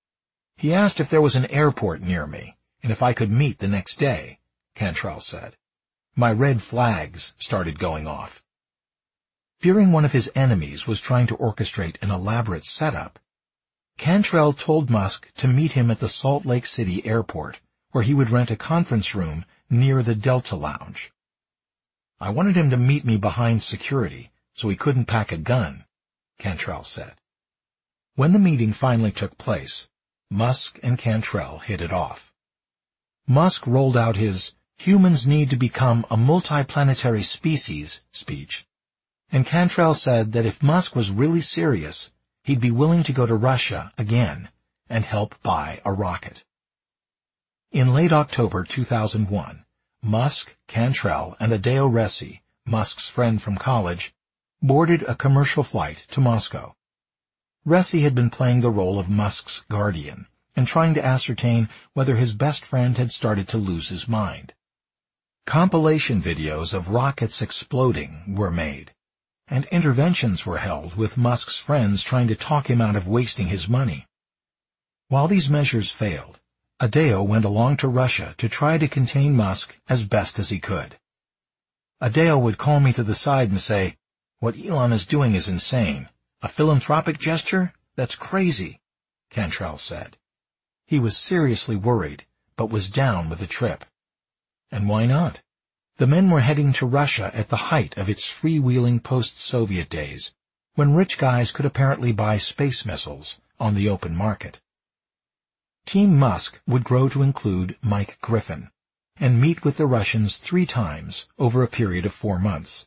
Speaker 1: He asked if there was an airport near me and if I could meet the next day, Cantrell said. My red flags started going off. Fearing one of his enemies was trying to orchestrate an elaborate setup, Cantrell told Musk to meet him at the Salt Lake City airport, where he would rent a conference room near the Delta Lounge. I wanted him to meet me behind security, so he couldn't pack a gun, Cantrell said. When the meeting finally took place, Musk and Cantrell hit it off. Musk rolled out his "Humans need to become a multiplanetary species" speech, and Cantrell said that if Musk was really serious, he'd be willing to go to Russia again and help buy a rocket. In late October two thousand one, Musk, Cantrell, and Adeo Ressi, Musk's friend from college, boarded a commercial flight to Moscow. Ressi had been playing the role of Musk's guardian and trying to ascertain whether his best friend had started to lose his mind. Compilation videos of rockets exploding were made, and interventions were held with Musk's friends trying to talk him out of wasting his money. While these measures failed, Adeo went along to Russia to try to contain Musk as best as he could. Adeo would call me to the side and say, "What Elon is doing is insane. A philanthropic gesture? That's crazy," Cantrell said. He was seriously worried, but was down with the trip. And why not? The men were heading to Russia at the height of its freewheeling post-Soviet days, when rich guys could apparently buy space missiles on the open market. Team Musk would grow to include Mike Griffin, and meet with the Russians three times over a period of four months.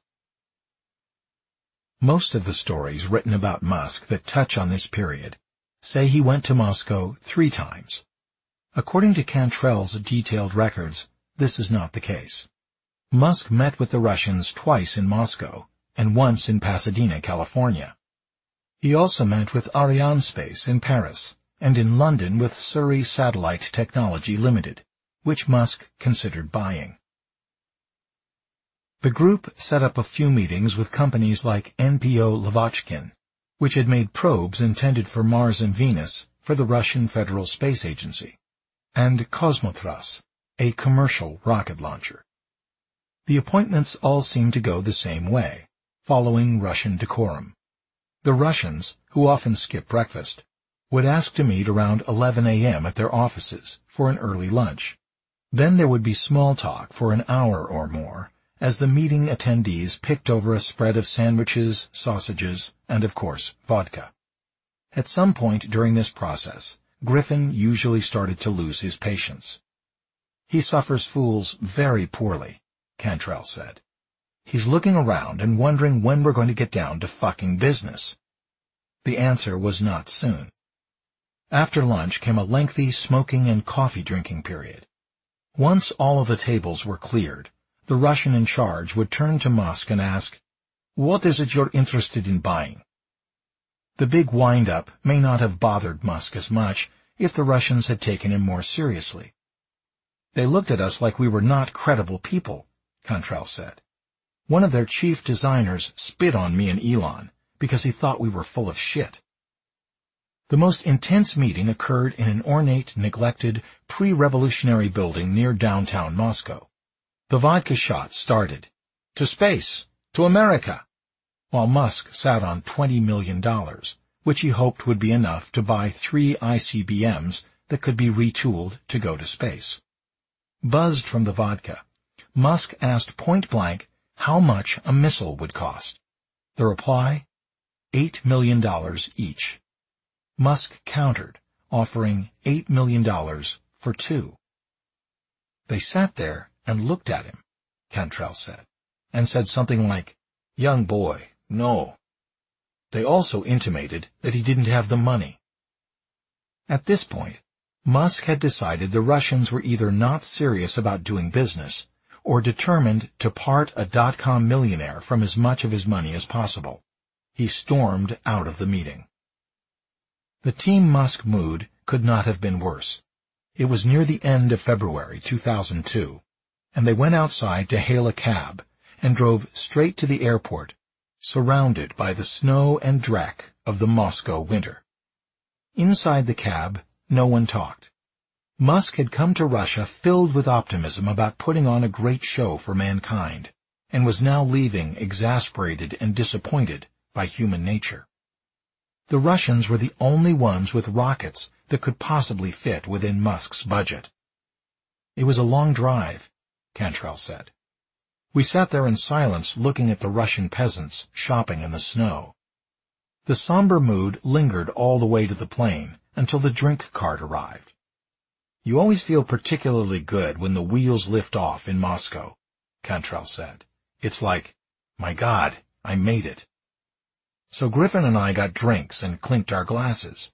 Speaker 1: Most of the stories written about Musk that touch on this period say he went to Moscow three times. According to Cantrell's detailed records, this is not the case. Musk met with the Russians twice in Moscow and once in Pasadena, California. He also met with Arianespace in Paris and in London with Surrey Satellite Technology Limited, which Musk considered buying. The group set up a few meetings with companies like N P O Lavochkin, which had made probes intended for Mars and Venus for the Russian Federal Space Agency, and Kosmotras, a commercial rocket launcher. The appointments all seemed to go the same way, following Russian decorum. The Russians, who often skip breakfast, would ask to meet around eleven a.m. at their offices for an early lunch. Then there would be small talk for an hour or more, as the meeting attendees picked over a spread of sandwiches, sausages, and, of course, vodka. At some point during this process, Griffin usually started to lose his patience. "He suffers fools very poorly," Cantrell said. "He's looking around and wondering when we're going to get down to fucking business." The answer was not soon. After lunch came a lengthy smoking and coffee-drinking period. Once all of the tables were cleared, the Russian in charge would turn to Musk and ask, "What is it you're interested in buying?" The big wind-up may not have bothered Musk as much if the Russians had taken him more seriously. "They looked at us like we were not credible people," Cantrell said. "One of their chief designers spit on me and Elon because he thought we were full of shit." The most intense meeting occurred in an ornate, neglected, pre-revolutionary building near downtown Moscow. The vodka shots started, "To space! To America!" while Musk sat on twenty million dollars, which he hoped would be enough to buy three I C B Ms that could be retooled to go to space. Buzzed from the vodka, Musk asked point-blank how much a missile would cost. The reply? Eight million dollars each. Musk countered, offering eight million dollars for two. "They sat there and looked at him," Cantrell said, and said something like, "Young boy, no." They also intimated that he didn't have the money. At this point, Musk had decided the Russians were either not serious about doing business or determined to part a dot-com millionaire from as much of his money as possible. He stormed out of the meeting. The Team Musk mood could not have been worse. It was near the end of February two thousand two, and they went outside to hail a cab and drove straight to the airport, surrounded by the snow and dreck of the Moscow winter. Inside the cab, no one talked. Musk had come to Russia filled with optimism about putting on a great show for mankind, and was now leaving exasperated and disappointed by human nature. The Russians were the only ones with rockets that could possibly fit within Musk's budget. It was a long drive, Cantrell said. We sat there in silence looking at the Russian peasants shopping in the snow. The somber mood lingered all the way to the plane until the drink cart arrived. "You always feel particularly good when the wheels lift off in Moscow," Cantrell said. "It's like, my God, I made it." So Griffin and I got drinks and clinked our glasses.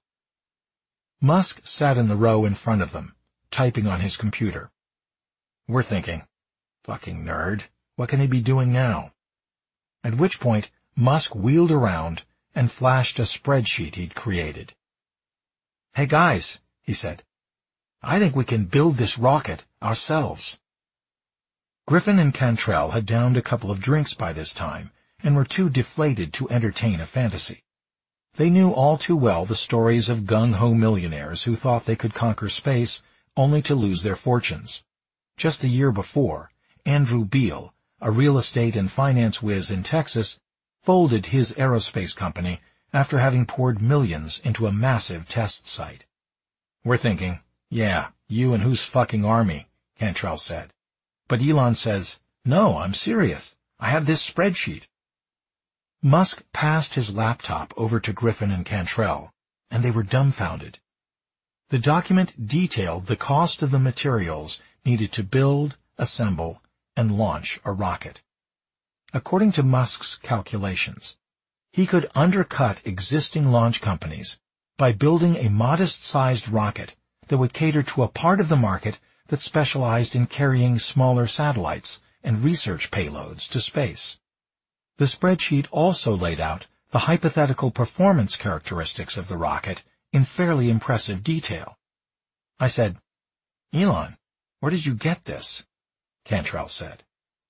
Speaker 1: Musk sat in the row in front of them, typing on his computer. We're thinking, fucking nerd, what can he be doing now? At which point, Musk wheeled around and flashed a spreadsheet he'd created. "Hey guys," he said, "I think we can build this rocket ourselves." Griffin and Cantrell had downed a couple of drinks by this time and were too deflated to entertain a fantasy. They knew all too well the stories of gung-ho millionaires who thought they could conquer space only to lose their fortunes. Just the year before, Andrew Beale, a real estate and finance whiz in Texas, folded his aerospace company after having poured millions into a massive test site. We're thinking, yeah, you and whose fucking army, Cantrell said. But Elon says, no, I'm serious. I have this spreadsheet. Musk passed his laptop over to Griffin and Cantrell, and they were dumbfounded. The document detailed the cost of the materials needed to build, assemble, and launch a rocket. According to Musk's calculations, he could undercut existing launch companies by building a modest-sized rocket that would cater to a part of the market that specialized in carrying smaller satellites and research payloads to space. The spreadsheet also laid out the hypothetical performance characteristics of the rocket in fairly impressive detail. I said, Elon, where did you get this? Cantrell said.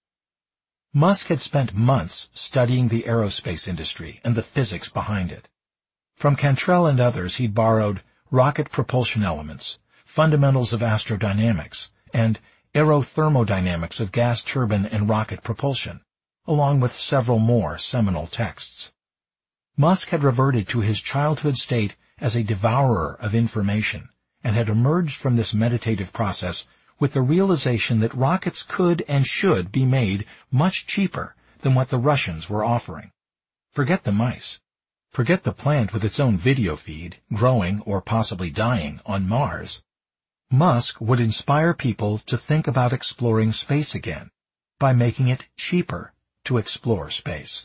Speaker 1: Musk had spent months studying the aerospace industry and the physics behind it. From Cantrell and others he'd borrowed rocket propulsion elements, fundamentals of astrodynamics, and aerothermodynamics of gas turbine and rocket propulsion, along with several more seminal texts. Musk had reverted to his childhood state as a devourer of information and had emerged from this meditative process with the realization that rockets could and should be made much cheaper than what the Russians were offering. Forget the mice. Forget the plant with its own video feed, growing or possibly dying on Mars. Musk would inspire people to think about exploring space again by making it cheaper to explore space.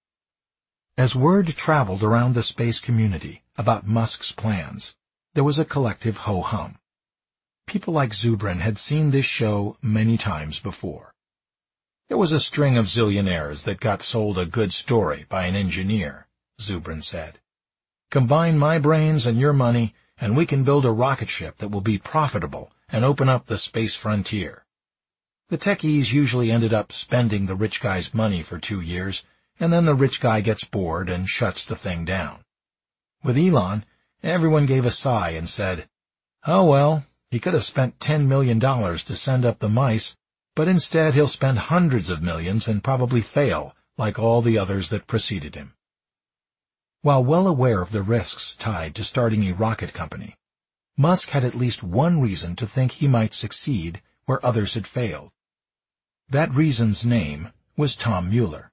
Speaker 1: As word traveled around the space community about Musk's plans, there was a collective ho-hum. People like Zubrin had seen this show many times before. There was a string of zillionaires that got sold a good story by an engineer, Zubrin said. Combine my brains and your money, and we can build a rocket ship that will be profitable and open up the space frontier. The techies usually ended up spending the rich guy's money for two years, and then the rich guy gets bored and shuts the thing down. With Elon, everyone gave a sigh and said, oh well, he could have spent ten million dollars to send up the mice, but instead he'll spend hundreds of millions and probably fail like all the others that preceded him. While well aware of the risks tied to starting a rocket company, Musk had at least one reason to think he might succeed where others had failed. That reason's name was Tom Mueller.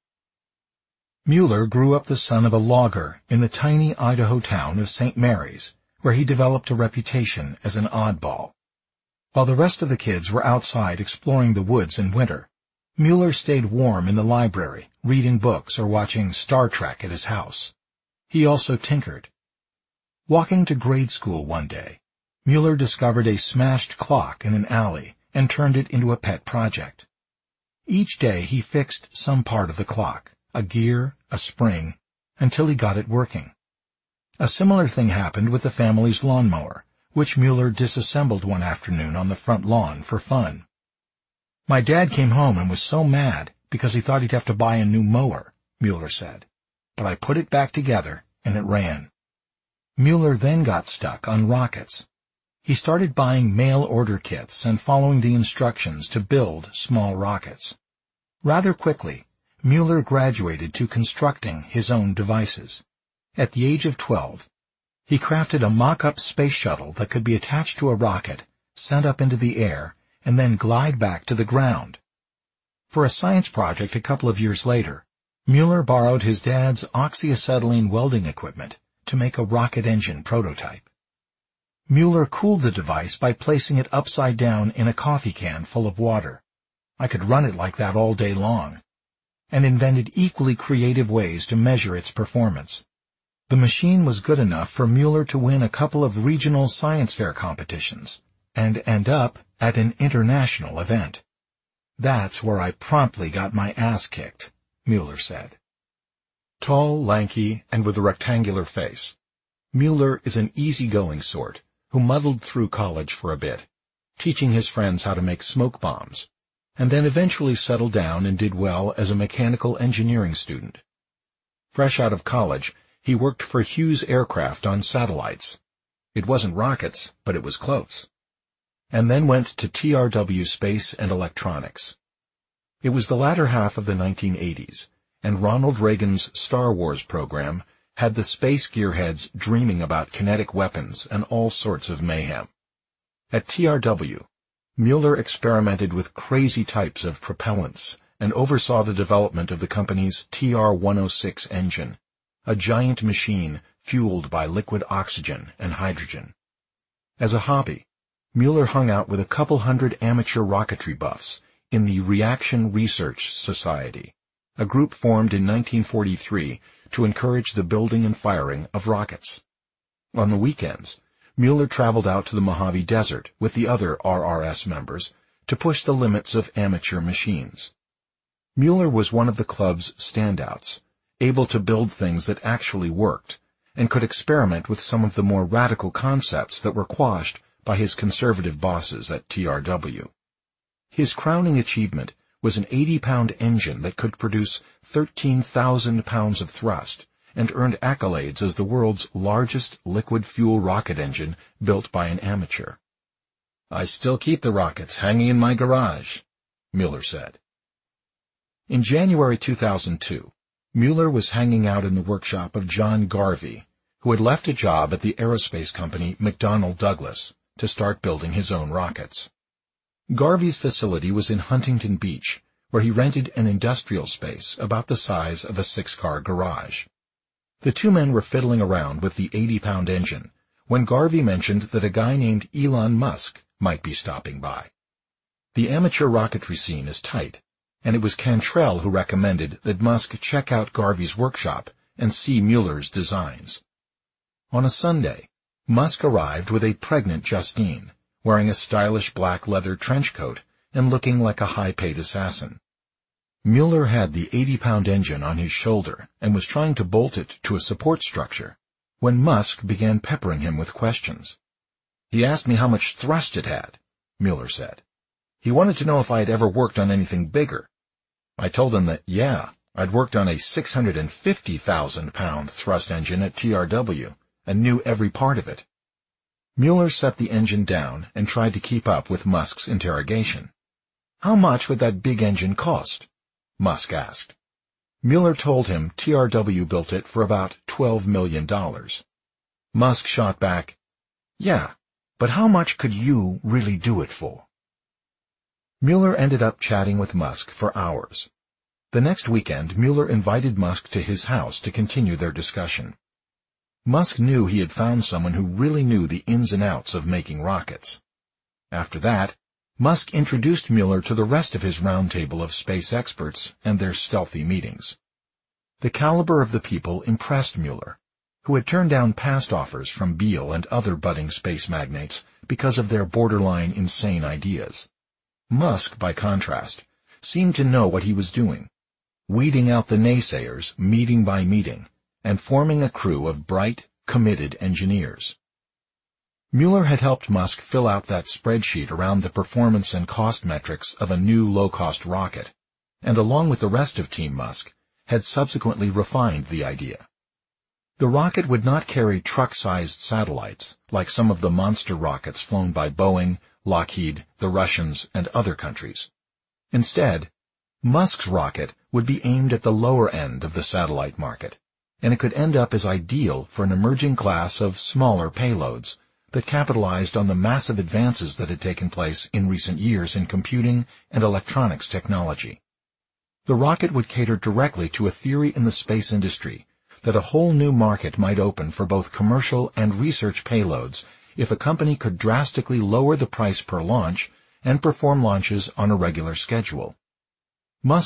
Speaker 1: Mueller grew up the son of a logger in the tiny Idaho town of Saint Mary's, where he developed a reputation as an oddball. While the rest of the kids were outside exploring the woods in winter, Mueller stayed warm in the library, reading books or watching Star Trek at his house. He also tinkered. Walking to grade school one day, Mueller discovered a smashed clock in an alley and turned it into a pet project. Each day he fixed some part of the clock, a gear, a spring, until he got it working. A similar thing happened with the family's lawnmower, which Mueller disassembled one afternoon on the front lawn for fun. My dad came home and was so mad because he thought he'd have to buy a new mower, Mueller said. But I put it back together, and it ran. Mueller then got stuck on rockets. He started buying mail-order kits and following the instructions to build small rockets. Rather quickly, Mueller graduated to constructing his own devices. At the age of twelve, he crafted a mock-up space shuttle that could be attached to a rocket, sent up into the air, and then glide back to the ground. For a science project a couple of years later, Mueller borrowed his dad's oxyacetylene welding equipment to make a rocket engine prototype. Mueller cooled the device by placing it upside down in a coffee can full of water. I could run it like that all day long. And invented equally creative ways to measure its performance. The machine was good enough for Mueller to win a couple of regional science fair competitions and end up at an international event. That's where I promptly got my ass kicked, Mueller said. Tall, lanky, and with a rectangular face, Mueller is an easygoing sort who muddled through college for a bit, teaching his friends how to make smoke bombs, and then eventually settled down and did well as a mechanical engineering student. Fresh out of college, he worked for Hughes Aircraft on satellites. It wasn't rockets, but it was close. And then went to T R W Space and Electronics. It was the latter half of the nineteen eighties, and Ronald Reagan's Star Wars program had the space gearheads dreaming about kinetic weapons and all sorts of mayhem. At T R W, Mueller experimented with crazy types of propellants and oversaw the development of the company's T R one oh six engine, a giant machine fueled by liquid oxygen and hydrogen. As a hobby, Mueller hung out with a couple hundred amateur rocketry buffs in the Reaction Research Society, a group formed in nineteen forty-three to encourage the building and firing of rockets. On the weekends, Mueller traveled out to the Mojave Desert with the other R R S members to push the limits of amateur machines. Mueller was one of the club's standouts, able to build things that actually worked, and could experiment with some of the more radical concepts that were quashed by his conservative bosses at T R W. His crowning achievement was an eighty-pound engine that could produce thirteen thousand pounds of thrust, and earned accolades as the world's largest liquid-fuel rocket engine built by an amateur. "I still keep the rockets hanging in my garage," Mueller said. In January two thousand two, Mueller was hanging out in the workshop of John Garvey, who had left a job at the aerospace company McDonnell Douglas to start building his own rockets. Garvey's facility was in Huntington Beach, where he rented an industrial space about the size of a six-car garage. The two men were fiddling around with the eighty-pound engine when Garvey mentioned that a guy named Elon Musk might be stopping by. The amateur rocketry scene is tight, and it was Cantrell who recommended that Musk check out Garvey's workshop and see Mueller's designs. On a Sunday, Musk arrived with a pregnant Justine, wearing a stylish black leather trench coat and looking like a high-paid assassin. Mueller had the eighty-pound engine on his shoulder and was trying to bolt it to a support structure when Musk began peppering him with questions. "He asked me how much thrust it had," Mueller said. "He wanted to know if I had ever worked on anything bigger. I told him that, yeah, I'd worked on a six hundred fifty thousand pound thrust engine at T R W and knew every part of it." Mueller set the engine down and tried to keep up with Musk's interrogation. "How much would that big engine cost?" Musk asked. Mueller told him T R W built it for about twelve million dollars. Musk shot back, "Yeah, but how much could you really do it for?" Mueller ended up chatting with Musk for hours. The next weekend, Mueller invited Musk to his house to continue their discussion. Musk knew he had found someone who really knew the ins and outs of making rockets. After that, Musk introduced Mueller to the rest of his round table of space experts and their stealthy meetings. The caliber of the people impressed Mueller, who had turned down past offers from Beale and other budding space magnates because of their borderline insane ideas. Musk, by contrast, seemed to know what he was doing, weeding out the naysayers meeting by meeting, and forming a crew of bright, committed engineers. Mueller had helped Musk fill out that spreadsheet around the performance and cost metrics of a new low-cost rocket, and along with the rest of Team Musk, had subsequently refined the idea. The rocket would not carry truck-sized satellites like some of the monster rockets flown by Boeing, Lockheed, the Russians, and other countries. Instead, Musk's rocket would be aimed at the lower end of the satellite market, and it could end up as ideal for an emerging class of smaller payloads that capitalized on the massive advances that had taken place in recent years in computing and electronics technology. The rocket would cater directly to a theory in the space industry that a whole new market might open for both commercial and research payloads if a company could drastically lower the price per launch and perform launches on a regular schedule. Musk